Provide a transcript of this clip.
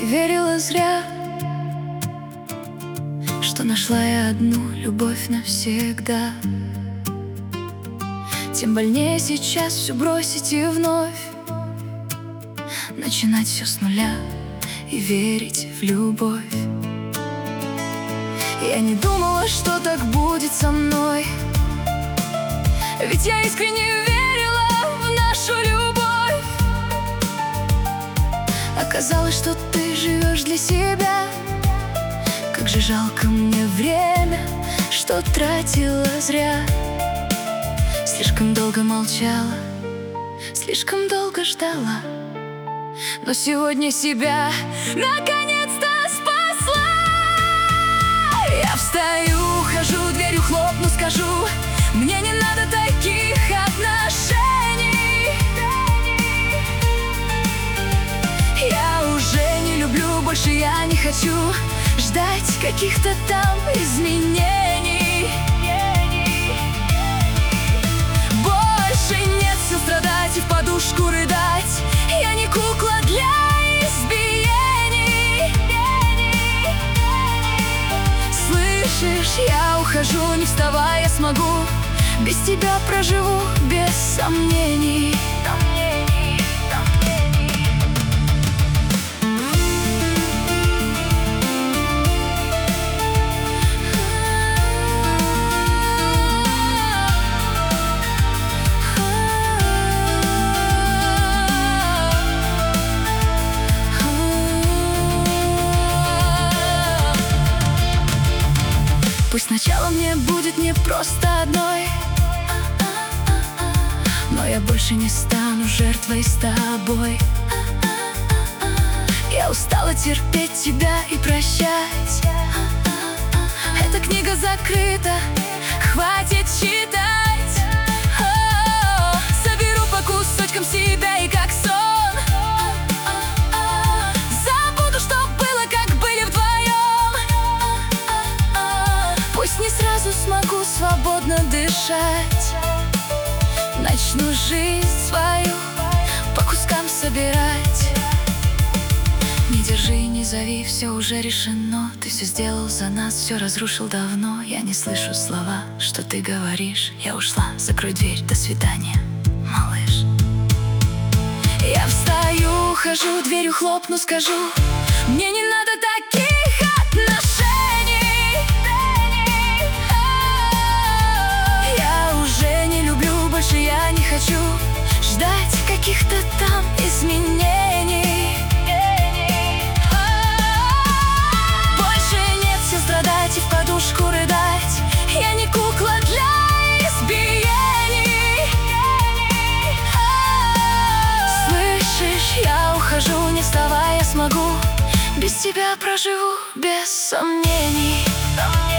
и верила зря, что нашла я одну любовь навсегда. Тем больнее сейчас все бросить и вновь начинать все с нуля и верить в любовь. Я не думала, что так будет со мной, ведь я искренне верила в нашу любовь. Оказалось, что ты живешь для себя. Как же жалко мне время, что тратила зря. Слишком долго молчала, слишком долго ждала, но сегодня себя наконец-то спасла. Я встаю, хожу, дверью хлопну, скажу: мне не надо таких отношений. Я уже не люблю, больше я не хочу ждать каких-то там изменений. Больше нет сил страдать и в подушку рыдать. Я не кукла для избиений. Слышишь, я ухожу, не вставая смогу. Без тебя проживу без сомнений. Пусть сначала мне будет не просто одной, но я больше не стану жертвой с тобой. Я устала терпеть тебя и прощать. Эта книга закрыта, хватит читать. Соберу по кусочкам себя и как сон забуду, что было, как были вдвоем. Пусть не сразу смогу свободно дышать. Начну жизнь свою по кускам собирать. Не держи, не зови, все уже решено. Ты все сделал за нас, все разрушил давно. Я не слышу слова, что ты говоришь. Я ушла, закрой дверь, до свидания, малыш. Я встаю, хожу, дверью хлопну, скажу: мне не надо таких отношений. Я уже не люблю, больше я не хочу ждать каких-то там изменений. Больше нет сил страдать и в подушку рыдать. Я не кукла для избиений. Слышишь, я ухожу, не вставая смогу. Без тебя проживу без сомнений.